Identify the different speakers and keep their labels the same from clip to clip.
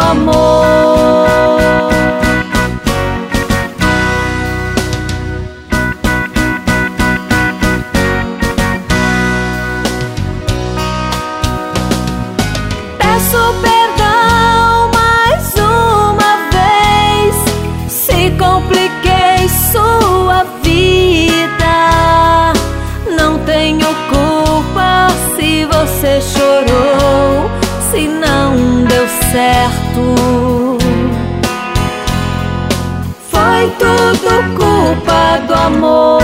Speaker 1: amor. Peço perdão mais uma vez se compliquei sua vida. Não tenho culpa se você chorou, se não deu certo. Foi tudo culpa do amor.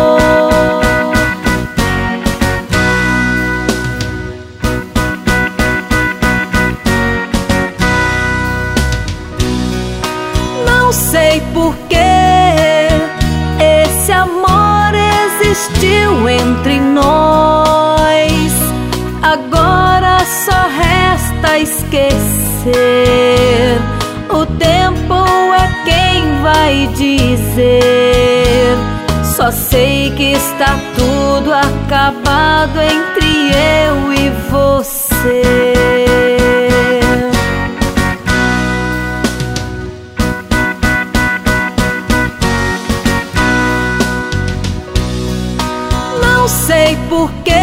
Speaker 1: Não sei por que esse amor existiu entre nós. Agora só resta esquecer. O tempo é quem vai dizer. Só sei que está tudo acabado entre eu e você. Não sei por que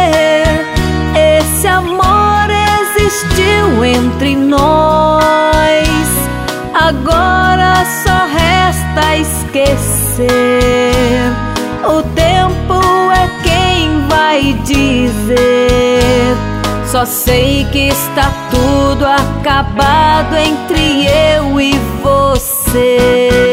Speaker 1: esse amor existiu entre nós. Agora só resta esquecer. O tempo é quem vai dizer. Só sei que está tudo acabado entre eu e você.